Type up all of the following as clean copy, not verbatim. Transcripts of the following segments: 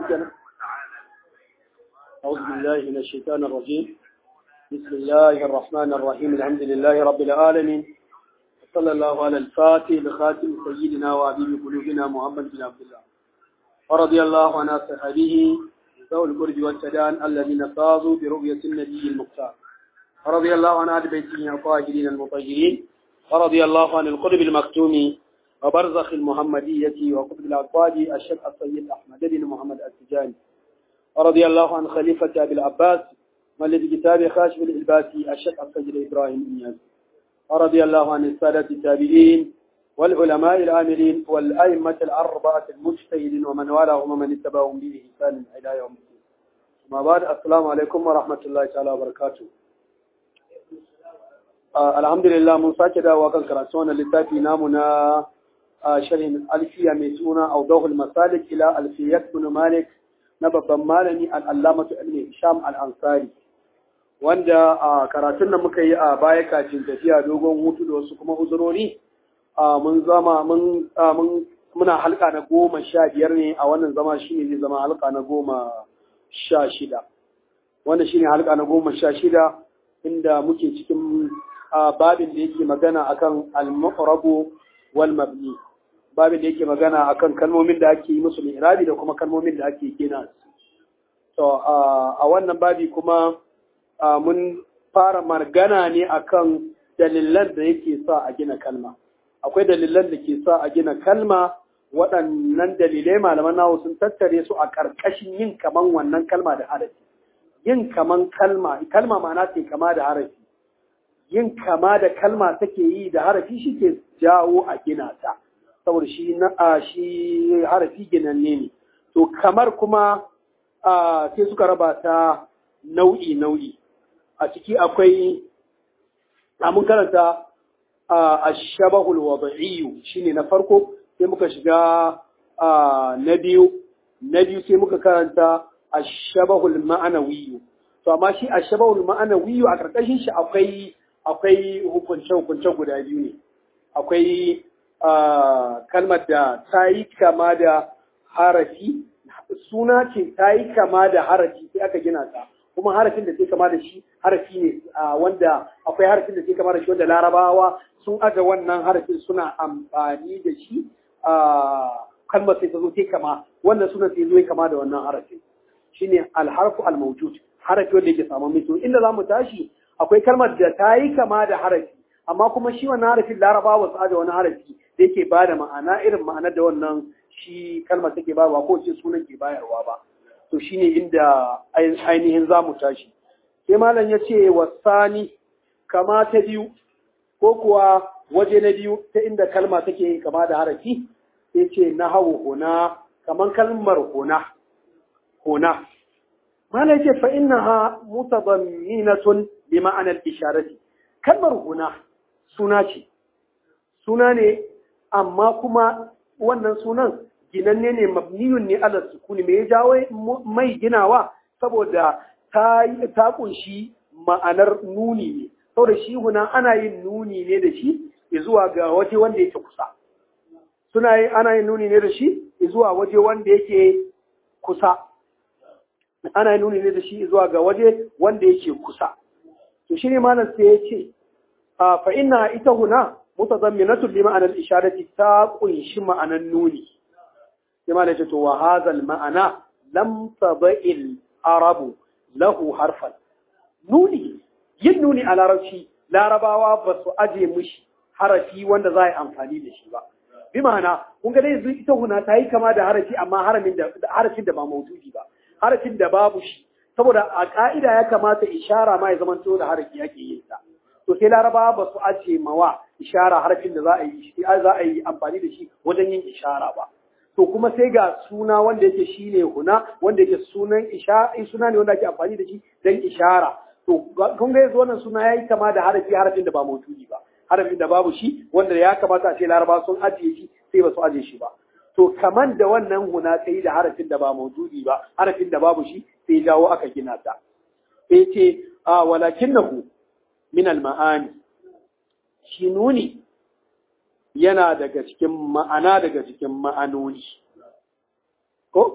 شكرا. أعوذ بالله من الشيطان الرجيم. بسم الله الرحمن الرحيم. الحمد لله رب العالمين. صلى الله على الفاتح لخاتم سيدنا وحبيب قلوبنا محمد بن عبد الله ورضي الله عن صحابه ذوي القرب والسدان الذين فازوا برؤية النبي المختار ورضي الله عن أهل بيته الطاهرين المطهرين ورضي الله عن القرب المكتوم وبرزخ المحمدية وقطب الأقطاب الشيخ السيد أحمد بن محمد التجاني ورضي الله عن خليفة أبي العباس مؤلف كتاب خاشف الإلباسي الشيخ السيد إبراهيم إنياس ورضي الله عن السادة التابعين والعلماء العاملين والأئمة الأربعة المجتهدين ومن والاهم ومن اتبعهم بإحسان إلى يوم الدين. ما بعد السلام عليكم ورحمة الله تعالى وبركاته. الحمد لله mun sake dawowa kan karatu wannan littafi namu na sharhin alfiya mai suna Awdahul Masalik ila Alfiyat ibn Malik na babban malami al-Allamah Ibn Hisham al-Ansari, wanda karatun da muka yi a baya kafin tafiya dogon hutu da wasu kuma uzurori muna halka na 15 ne a wannan zama shine zai zama halka na 16 wanda shine halka na 16 inda muke cikin babin da yake magana akan al-mu'rabu wal mabni, babin da yake magana akan kalmomin da ake yi musu i'rabi da kuma kalmomin da ake gina su. To a wannan babi kuma mun fara magana ne akan dalilan da yake sa a gina kalma. Akwai dalilan da ke sa a gina kalma, waɗannan dalilai malaman nawo sun tattare su a ƙarƙashin yin kaman wannan kalma da harafi. Yin kaman kalma ma'ana ce kama da harafi. Yin kama da kalma take yi da harafi shi ke jawo a gina ta, saboda shi harafi ginanne ne. To kamar kuma sai suka raba ta nau'i. A ciki akwai mun karanta ashabahul wad'iyyu shine na farko, sai muka shiga na biyu sai muka karanta ashabahul ma'anawiyyu. To amma shi ashabahul ma'anawiyyu a karkashin shi akwai hukunce guda biyu ne. Akwai kalmar da ta yi kama da harafi, suna ce ta yi kama da harafi sai aka gina ta, kuma harafin da ke kama da shi harafi ne wanda akwai harafin da ke kama da shi wanda larabawa sun aga wannan harafin suna amfani da shi kalmar sai ta zo ta kama, wannan suna sai zo kama da wannan harafin shine alharfu almawjud, harafi wanda yake samun mito. Inda zamu tashi akwai kalmar da ta yi kama da harafi amma kuma shi wannan harafin larabawa su aga wani harafi da yake bada ma'ana irin ma'anar da wannan shi kalmar take bayarwa ko ce sunan ke bayarwa ba. To shine inda ainihin za mu tashi. Sai malam ya ce wasani kama ta biyu ko kuwa waje na biyu ta inda kalma take yin kama da harafi, sai ce na hau huna, kaman kalmar huna. Malam ya ce fa innaha mutadamminatun bi ma'anar isharati. Kalmar huna suna ne amma kuma wannan sunan ginanne ne, mabniyun ne ala sukuni. Me ya jawo mai ginawa? Saboda ta kunshi ma'anar nuni ne, saboda shi huna ana yin nuni ne da shi zuwa ga waje wanda yake kusa. Ana yin nuni ne da shi zuwa waje wanda yake kusa. Ana yin nuni ne da shi zuwa ga waje wanda yake kusa. To shi ne malam sai ya ce fa inna ita huna mutazamminatun li ma'anar isharati, ta kunshi ma'anar nuni. كما لجت وهذا المعنى لم تضع العرب له حرفا. نوني ينوني على رشي لا رباوا بس أجي مش حرفي وند زاي أمفاني لشي با. بمعنى ونقول إذا إتوهنا تاي كما ده حرفي أما حرفين ده ما موجودي با، حرفين ده بابوشي. saboda a ka'ida ya kamata ishara ma ya zamanto da harafi yake yin ta. To sai larabawa ba su aje mawa ishara harafin da za a yi amfani da shi wajen yin ishara ba. To kuma sai ga suna wanda yake shine huna, wanda yake suna ne wanda ake amfani da shi dan ishara. To kun ga yanzu wannan suna yayi kama da harafin da ba mautuji ba, harafin da babu shi wanda ya kamata a ce laraba sun ajiye shi sai ba su ajiye shi ba. To kaman da wannan huna sai da harafin da ba mautuji ba, harafin da babu shi sai jawo aka gina ta. Sai ce walakinahu min al-ma'ani, shi nuni yana daga cikin ma'anoni. Ko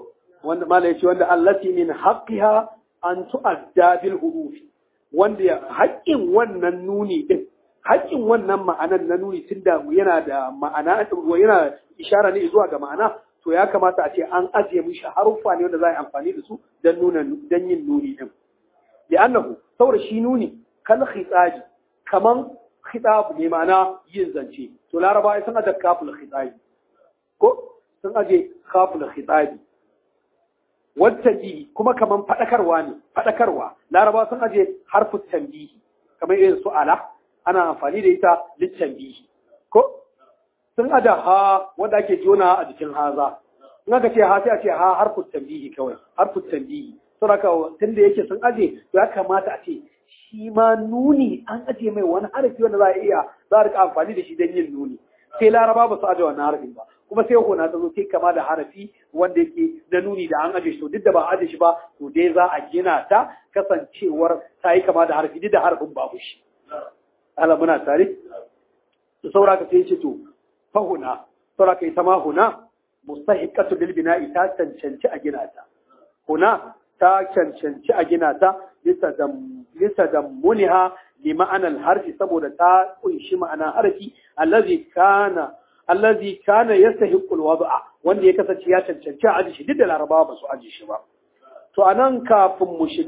wanda mala yace wanda allati min haqqiha an tu'adda bil hurufi wanda haƙƙin wannan nuni din haƙƙin wannan ma'anan na nuni tunda yana da ma'ana yana ishara ne zuwa ga ma'ana to ya kamata a ce an ajiye mishi haruffa ne wanda za a yi amfani da su don yin nuni din li'annahu saboda shi nuni kal khitabi kaman khitab ne ma'ana yin zance to laraba sun aje kaful khitabi ko sun aje kaful khitabi wattabi kuma kaman fadakarwa laraba sun aje harfu tanbihi kamar irin su ala ana amfani da ita littanbihi ko sun ada ha wanda ake jona a jikin haza in aka ce ha sai a ce ha harfu tanbihi kawai harfu tanbihi saboda tunda yake sun aje to ya kamata a ce shi ma nuni an aje mai wani harafi wanda za a rika amfani da shi don yin nuni sai laraba ba su aje wannan harafin ba kuma sai hona ta zo sai kama da harafi wanda yake na nuni da an aje shi to duk da ba aje shi ba to dai za a gina ta kasancewar ta yi kama da harafi duk da harafin babu shi ala muna tare to sauraka sai ce to fa huna sauraka ita ma huna mustahiqatu bil bina'i ta cancanci a gina ta huna ta cancanci a gina ta lisa da muniha li ma'anar harfi saboda ta kunshi ma'anar harfi allazi kana yastahiqul wad'a wanda ya kasance ya cancanci a aji shi duk da larabawa ba su aji shi ba to anan kafin mu ci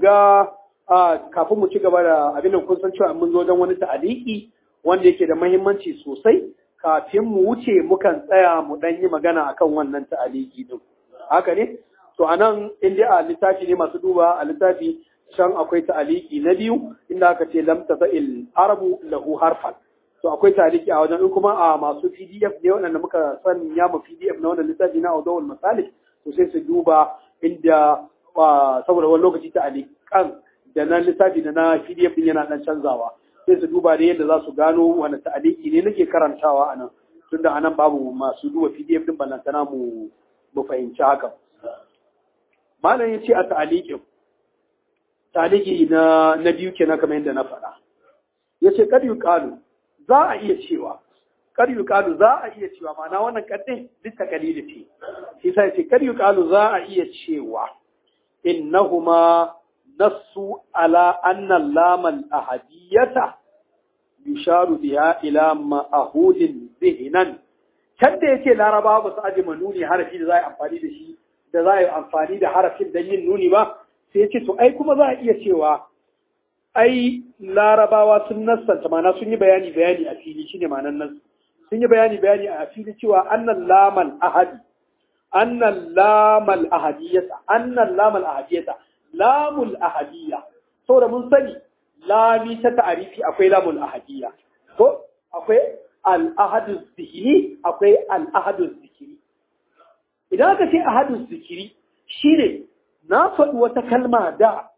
gaba da abin da kun san cewa mun zo don wani ta'aliki wanda yake da muhimmanci sosai kafin mu wuce mukan tsaya mu dan yi magana akan wannan ta'aliki din haka ne to anan inda a littafi ne masu duba a littafi can akwai ta'aliki na biyu inda aka ce lam tazil arabu lahu harfan to akwai ta'aliki a wajen in kuma a masu PDF ne wanda muka sanya mu PDF na wannan littafi na Awdawul Masalik to sai su duba inda saboda wani lokaci ta'alikan da na littafi da na PDF din yana dan canzawa sai su duba da yadda za su gano wani ta'aliki ne nake karantawa anan tunda anan babu masu duba PDF din ballantana mu fahimci haka malam yace a ta'aliki na biyu kenan kamar yadda na faɗa yace kad yuqalu za a iya cewa ma'ana wannan kadin duk takalili ce shi sai yace kad yuqalu za a iya cewa innahuma nassu ala anna lamal ahadiyata yusharu biha ila ma'hudin zihnan kanda yace laraba ba su aje manuni harafi da za a yi amfani da shi da za a yi amfani da harafin don yin nuni ba sai ya ce to ai kuma za a iya cewa ai larabawa sun nassanta mana sun yi bayani a fili shine ma'anar nan sun yi bayani a fili cewa annal lamal ahadiyata lamul ahadiyya saboda mun sani lami ta ta'arifi akwai lamul ahadiyya ko akwai al-ahaduz zihni akwai al-ahaduz zikiri idan aka ce ahaduz zikiri shine na faɗi wata kalma da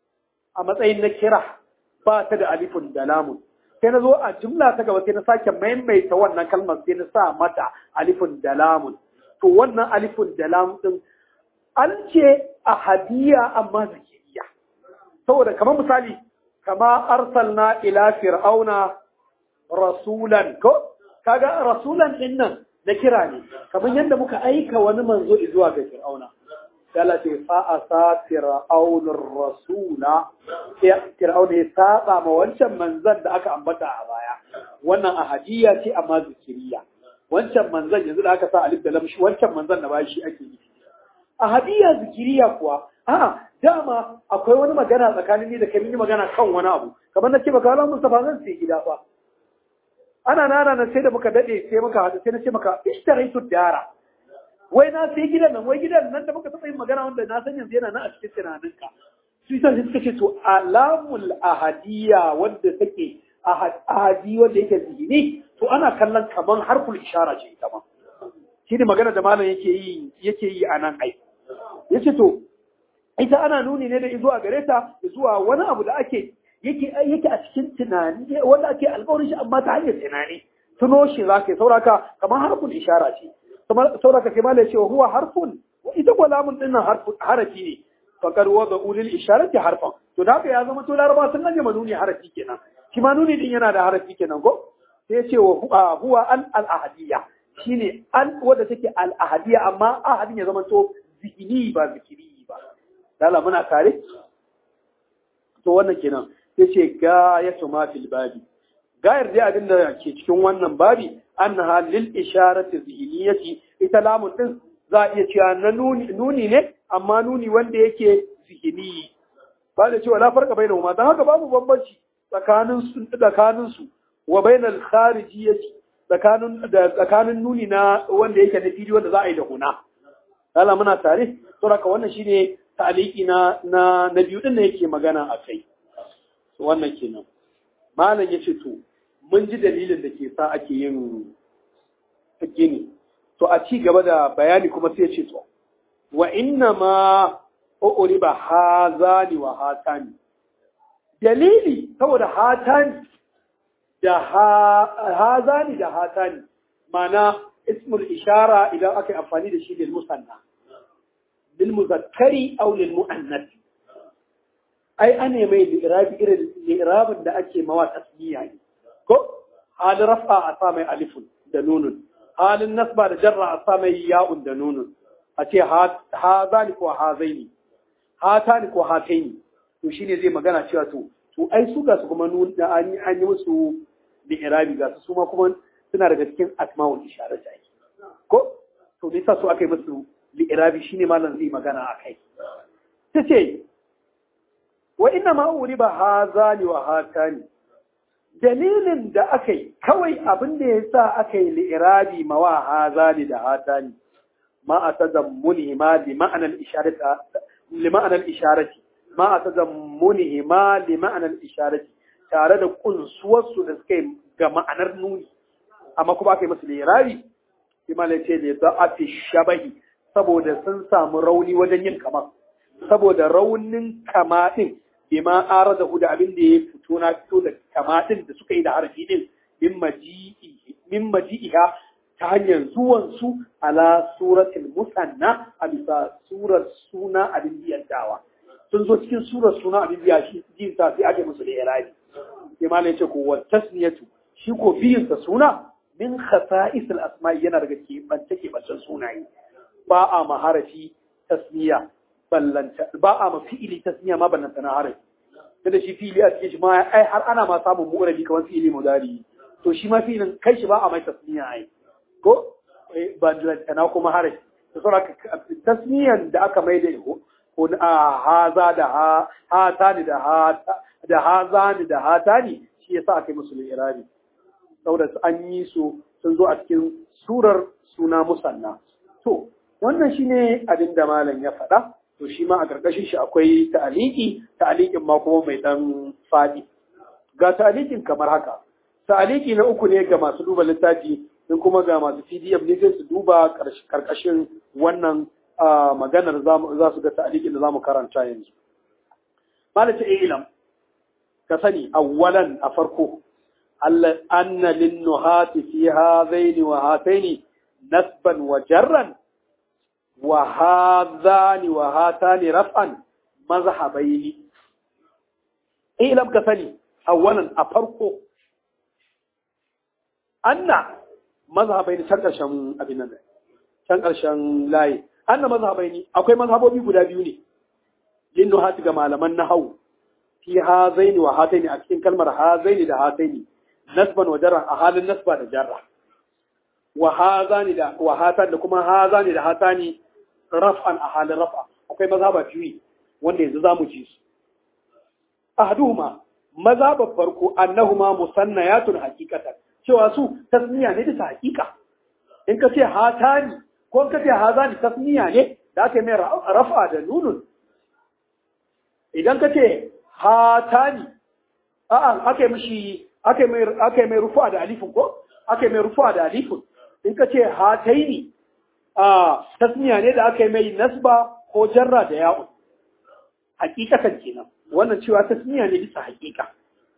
a matsayin na kira ba ta da alifun da lamun sai na zo a jumla ta gaba sai na sake maimaita wannan kalmar sai na sa mata alifun da lamun to wannan alifun da lamun din an ce ahadiyya amma zikiriya saboda kamar misali kama arsalna ila fir'auna rasulan ko kaga rasulan din nan na kira ne kamar yadda muka aika wani manzo zuwa ga fir'auna kala ce fa'asa fir'aunur rasula fir'auna ya saba ma wancan manzon da aka ambata a baya wannan ahadiyya ce amma zikiriya wancan manzon yanzu da aka sa alif da lam shi wancan manzon da ba shi ake yi ahadiyya zikiriya kuwa dama akwai wani magana tsakanin ni da kai, mun yi magana kan wani abu kamar na ce baka wala Mustafa zan sai gida fa ana na sai da muka dade sai muka hadu sai na ce maka ishtaraitu dara wai na sai gidan nan wai gidan nan da muka taɓa yin magana wanda na san yanzu yana nan a cikin tunaninka su yi sai suka ce to alamul ahadiyya wanda take ahadi wanda yake zihini to ana kallon kaman harful ishara ce ita ma shi ne magana da malam yake yi a nan ai yace to ita ana nuni ne da zuwa gare ta zuwa wani abu da yake a cikin tunani wanda ake alƙawarin shi amma ta hanyar tunani tuno shi zaka sauraka kamar harful ishara ce sauraka sai malam ya ce huwa harfun ita ko lamun din nan harafi ne fakar wada ulil isharati harfan to da haka ya zama to laraba sun aje manuni harafi kenan shi ma nuni din yana da harafi kenan ko sai ya ce huwa al ahadiyya shine al wanda take al ahadiyya amma ahadin ya zama to zihni ba zikiri ba. Dala muna tare? To wannan kenan sai ce gayatu ma fil babi. Gayar dai abin da ke cikin wannan babi annaha lil isharati zihniyati, ita lamun din za a iya cewa na nuni ne amma nuni wanda yake zihni. Ba da cewa la farqa bainahuma, dan haka babu bambanci tsakanin su wa bainal kharijiyyati, tsakanin nuni na wanda yake na fili wanda za a yi da huna. Dala muna tare? To haka wannan shine ta'aliki na biyu din da yake magana a kai. Wannan kenan. Malam yace to mun ji dalilin da ke sa ake yin gini. To a ci gaba da bayani kuma sai ya ce to wa inna ma uriba hazani wa hatani. Dalili saboda hatani da hazani da hatani, mana ismul ishara idan aka yi amfani da shi lil musanna, lil muzakkari aw lil muannath. Ai ane mai li'irabi irin li'irabin da ake mawa tasniya ne. Ko halin rafa a sa mai alifun da nunun, halin nasba da jarra a sa mai ya'un da nunun, a ce hazani ko hazaini, hatani ko hataini. To shine zai magana cewa to ai su ga su kuma nuna an yi musu li'irabi ga su ma kuma suna daga cikin asma'ul isharat ai. Ko to me yasa su aka yi musu li'irabi shine malam zai magana akai. Tace wa inna ma uriba hazani wa hatani, dalilin da aka yi kawai abin da ya sa aka yi li'irabi mawa hazani da hatani ma a tazammuni ma li ma'anar isharati ma a tazammuni ma li ma'anar isharati, tare da kunsuwarsu da suka yi ga ma'anar nuni, amma kuma aka yi masu li'irabi imala ce da za a fi shabahi saboda sun samu rauni wajen yin kama, saboda raunin kama din bima aradahu da abin da ya fito na fito da kamatin da suka yi da harfi din min maji'iha ta hanyar zuwan su ala suratul musanna, a bisa surar suna abin biyantawa. Sun zo cikin surar suna abin biya shi jin sa sai ake musu da irabi. Imam ya ce ko wa tasniyatu, shi ko biyin sa suna min khasa'is al-asma'i, yana daga keɓancen sunaye. Ba a maharafi tasniya ballanta, ba a ma fi'ili tasniya ma ballanta na harafi. Da shi fi'ili a cikin shi ma ai har ana ma samun mu'rabi kamar fi'ili mudari. To shi ma fi'ilin kai shi ba a mai tasniya ai. Ko ballanta na kuma harafi. To saboda tasniyan da aka mai da ko haza da hatani da hazani da hatani shi yasa aka yi musu irabi. Saboda an yi su sun zo a cikin surar suna musanna. To wannan shine abin da malam ya faɗa. To shi ma a ƙarƙashin shi akwai ta'aliƙin ma kuma mai ɗan faɗi. Ga ta'aliƙin kamar haka. Ta'aliki na uku ne ga masu duba littafi, in kuma ga masu PDF ne sai su duba ƙarƙashin wannan maganar za su ga ta'aliƙin da za mu karanta yanzu. Malaka ilam, ka sani awwalan a farko, anna lin nuhati fi hadaini wa hataini nasban wa jarran wa hadhani wa hatani raf'an mazhabaini. Ilam ka sani awwalan a farko anna mazhabaini can karshen abin nan can karshen layi, anna mazhabaini akwai mazhabobi guda biyu ne lin nuhati ga malaman nahwu fi hazaini wa hataini, a cikin kalmar hazaini da hataini nasban wa jarran, a halin nasba da jarra, wa hazani da wa hatani da kuma hazani da hatani raf'an, a halin raf'a. Akwai mazhaba biyu wanda yanzu zamu ji su. Ahaduhuma, mazhabar farko, annahuma musannayatun haqiqatan, cewa su tasniya ne bisa haqiqa. In ka ce hatani ko in ka ce hazani tasniya ne da aka mai raf'a da nunun. Idan ka ce hatani aka mai rufu'a da alifin ko aka mai rufu'a da alifin. In ka ce hataini tasniya ne da aka yi mai nasba ko jarra da ya'un. Hakikatan kenan. Wannan cewa tasniya ne bisa hakika.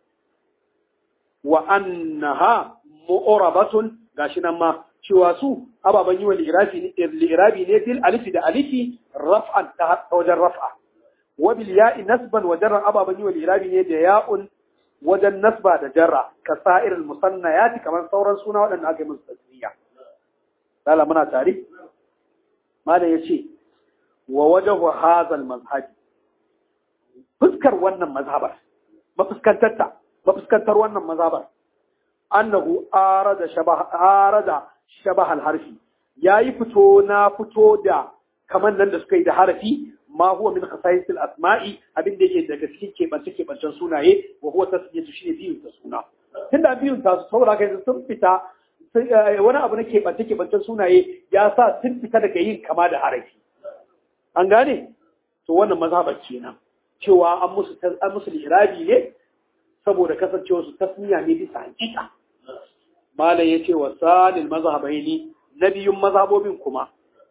Wa annaha mu'rabatun, gashi nan ma cewa su ababan yi wa li'irabi ne bil alifi da alifi raf'an ta wajen raf'a. Wa bil ya'i nasban wa jarra, ababan yi wa li'irabi ne da ya'un wajen nasba da jarra, ka sa'iril musannayati, kamar sauran suna waɗanda aka yi musu tasniya. Lala muna tare? Malam ya ce, wa wajhu hadha al-mazhab fuskar wannan mazhabar mafuskantar wannan mazhabar annahu arada shabah al-harfi yayi fito da kaman nan da suka yi da harafi ma huwa min khasais al-asma'i abin da yake daga cikin kebancen sunaye wa huwa tasmiyatu shi ne biyun ta suna tunda biyun ta saboda kai sun fita wani abu na kebancen sunaye ya sa sun fita daga yin kama da harafi an gane to wannan mazhabar kenan cewa an musu lirabi ne saboda kasancewar su tasmiya ne bisa hakika malam yace wa salil mazhabaini nabiyun mazhabobin kuma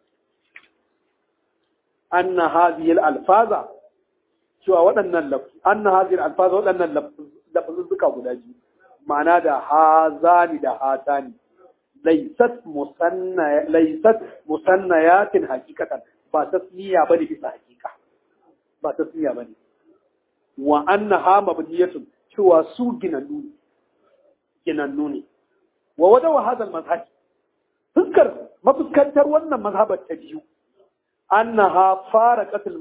anna hadhihi al-alfaza cewa waɗannan lafazin suka guda biyu ma'ana da hazani da hatani laysat musannayatin hakikatan ba tasmiya bane bisa hakika ba tasmiya bane wa annaha mabniyatun cewa su ginannu ne wa wadawa hadal mazhab mafuskantar wannan mazhabar ta biyu annaha faraqatul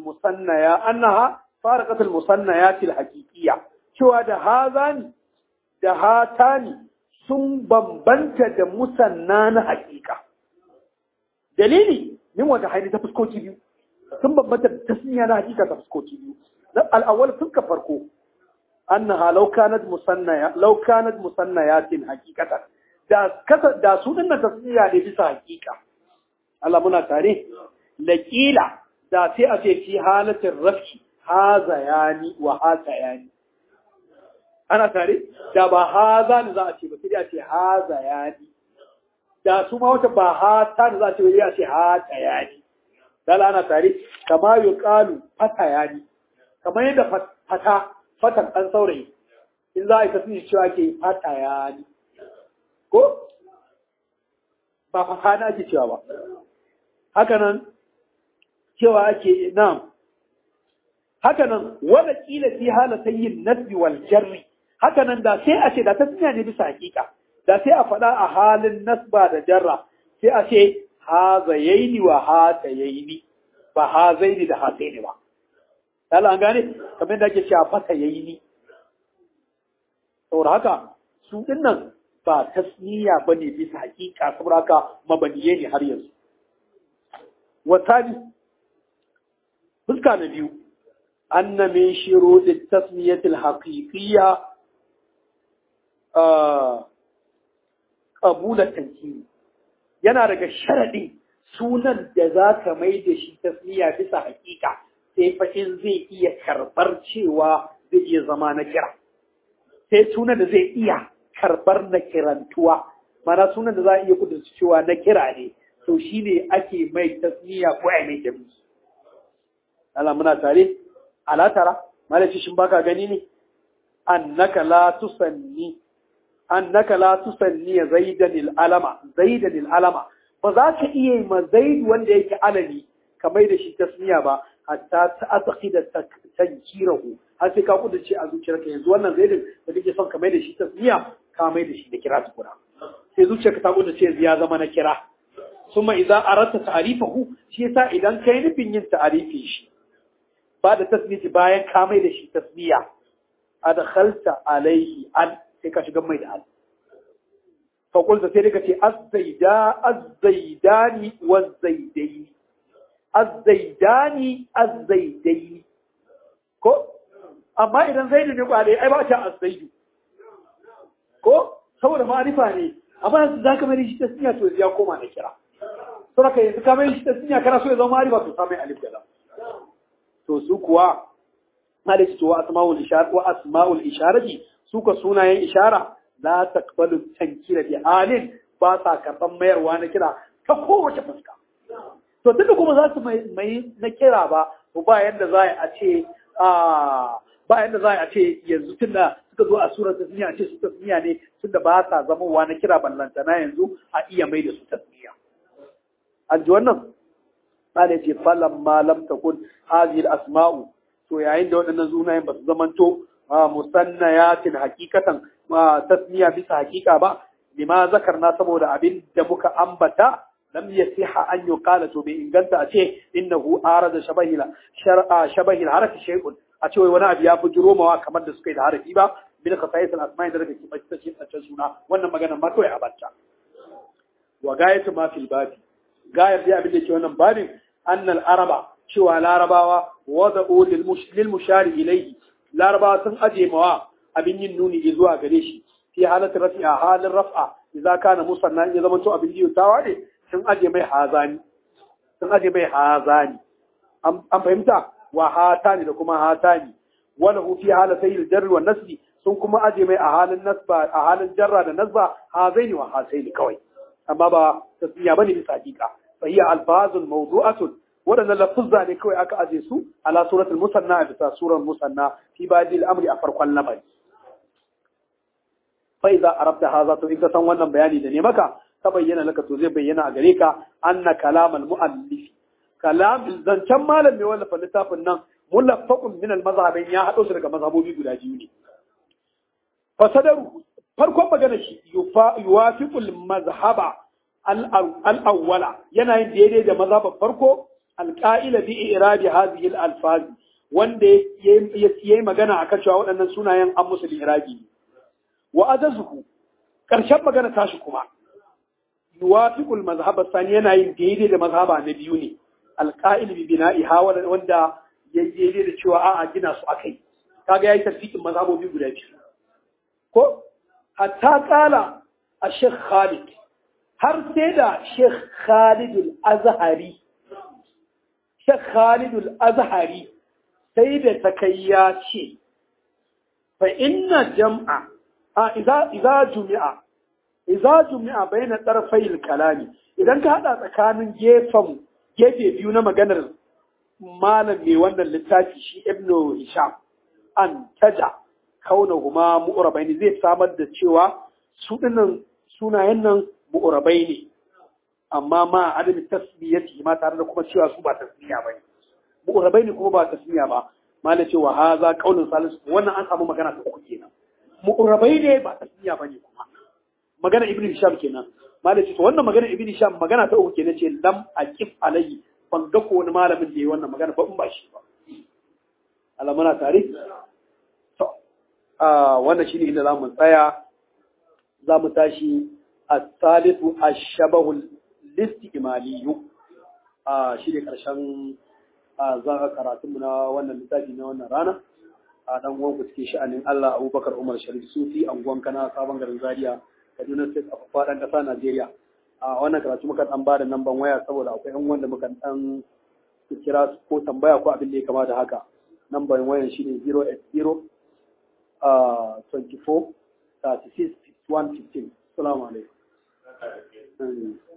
musannayatil haqiqiyya cewa da hazani da hatani sun bambanta da musanna na hakika dalili min wata haini ta fuskoki biyu sun bambanta da tasniya na hakika ta fuskoki biyu al-awwal fuska farko annaha law kanat musannayatin haqiqatan da su dinnan tasniya ne bisa hakika Allah muna tare laqila da sai a ce fi halatin rafki hazayani wa hatayani ana tare da ba haza ne za a ce ba sai a ce hazayani da su ma wata ba hata ne za a ce ba sai a ce hatayani dala ana tare kama yuqalu fatayani kamar yadda fatan ɗan saurayi in za a yi tasiri cewa ke fatayani ko ba fata na ake cewa ba hakanan cewa ake nam hakanan wanda kila fi halata yin nasbi wal jarri hakanan da sai a ce da tasniya ne bisa hakika da sai a faɗa a halin nasba da jarra sai a ce hazayaini wa hatayaini ba hazaini da hataini ba Allah an gane kamar da ake cewa fata yaini saboda haka su dinnan ba tasniya bane bisa hakika saboda haka mabaniye ne har yanzu wasali fuska na biyu anna min shurut tasmiyat al-haqiqiyya qabula tankiri yana daga sharadin sunan da zaka mai da shi tasniya bisa hakika sai fashin zai iya karɓar cewa zai iya zama na kira sai sunan da zai iya karɓar na kirantuwa mana sunan da za a iya kudurci cewa na kira ne to shi ne ake mai tasniya ko ai mai jami Allah muna tare ala tara malaci shin baka gani ne annaka la tusanni zaidan alama ba za ka iya ma zaid wanda yake alami kamar da shi tasniya ba hatta ta'taqida tankirahu har sai ka kudurce a zuciyarka yanzu wannan zaidin da kake son ka mai da shi tasniya ka mai da shi da kira tukuna sai zuciyarka ta kudurce yanzu ya zama na kira kuma idan aratta ta'rifahu shi yasa idan kai nufin yin ta'rifin shi ba da tasniyati bayan ka mai da shi tasniya adkhalta alaihi al sai ka shiga mai da al fa qulta sai ka ce az-zaidani waz-zaidaini az-zaidaini ko amma idan zaidu ne kwale ai ba ta az-zaidu ko saboda ma'arifa ne amma yanzu zaka mai shi tasniya to ya koma na kira saboda kai yanzu ka mai shi tasniya kana so ya zama ma'arifa to sai alif da lam to su kuwa malaki to asma'ul isharati su ka sunayen ishara la taqbalu tankira bi halin ba sa karban mayarwa na kira ta kowace fuska to tunda kuma za su mai na kira ba to ba yanda za a ce yanzu tunda suka zo a surar tasniya a ce su tasniya ne tunda ba sa zama wa na kira ballantana yanzu a iya mai da su tasniya an ji wannan ana ce falan ma lam takun hadhihi al-asma'u to yayin da waɗannan sunayen ba su zamanto musannayatin hakikatan tasniya bisa hakika ba lima zakarna saboda abin da muka ambata lam yasiha an yuqala to bai inganta a ce innahu arada shabahila shar'a shabahil harafi shay'un a ce wani abu ya fi jiromawa kamar da suka yi da harafi ba bil khasa'is al asma'i da daga kibacin tsacin suna wannan magana ma kawai a banta wa gayatu ma fil babi gayar da abin da ke wannan babin annal araba cewa larabawa wada'u lil mushari ilayhi larabawa sun aje mawa abin yin nuni zuwa gare shi fi halatu rafi'a halin raf'a idza kana musanna in zaman to abin jiyutawa ne sun aje mai hazani an fahimta wa hatani da kuma hatani wala hu fi halatay al-jarr wa nasb sun kuma aje mai a halin nasba a halin jarra da nasba hazaini wa hasaini kawai amma ba tasmiya bane bisa hakika fa hiya alfazun mawdu'atun wadannan lafuzza ne kawai aka aje su ala suratul musanna bisa surar musanna fi badil amri a farkon lamari fa idza arabta hadha to in ka san wannan bayani da ne maka ta bayyana laka to zai bayyana a gare ka anna kalamal muallif kalam zancen malam mai wallafa littafin nan mulaffaqun min al-mazhabin ya hado su daga mazhabobi guda biyu ne fasadaru farkon magana shi yuwafiqul mazhaba al-awwala yana yin daidai da mazhaban farko al-qa'ila bi i'rabi hadhihi al-alfaz wanda yayi magana akan cewa waɗannan sunayen an musu i'rabi wa ajazuhu karshen magana tashi kuma yuwafiqul mazhaba sani yana yin daidai da mazhaba na biyu ne al-qa'il bi bina'iha wanda yayi daidai da cewa a'a gina su akai kaga yayi tarfiqin mazhabobi guda biyu ko hatta kala a Sheikh Khalid har sai da Sheikh Khalid al-Azhari sai da takayya ce fa inna jam'a idza jumi'a baina tarfai al-kalami idan ka hada tsakanin gefe biyu na maganar malam mai wannan littafi shi Ibn Hisham an taja kaunahuma mu'rabai ne zai samar da cewa su dinnan sunayen nan mu'rabai ne amma ma adami tasmiyati ma tare da kuma cewa su ba tasmiya bane mu'rabai ne kuma ba tasmiya ba malai cewa haza qaulun salis wannan an samu magana ta uku kenan mu'rabai ne ba tasmiya bane kuma magana ibnu hisham kenan malai ce to wannan magana ibnu hisham magana ta uku kenan ce lam aqif alayhi ban ga ko wani malamin da yayi wannan magana ba in ba shi ba alamuna tare wannan shine inda zamu tsaya zamu tashi as-salisu ash-shabahu al-istimaliyu shine karshen za karatunmu na wannan littafi na wannan rana dan uwan ku cikin sha'anin Allah Abubakar Umar Sharif Sufi anguwan Kana sabon garin Zaria Kaduna State a fadan kasa Najeriya wannan karatu muka dan bada namban waya saboda akwai yan wanda muka dan kira ko tambaya ko abin da ya kama da haka namban wayan shine 080 24 36 51 15. Assalamu alaikum.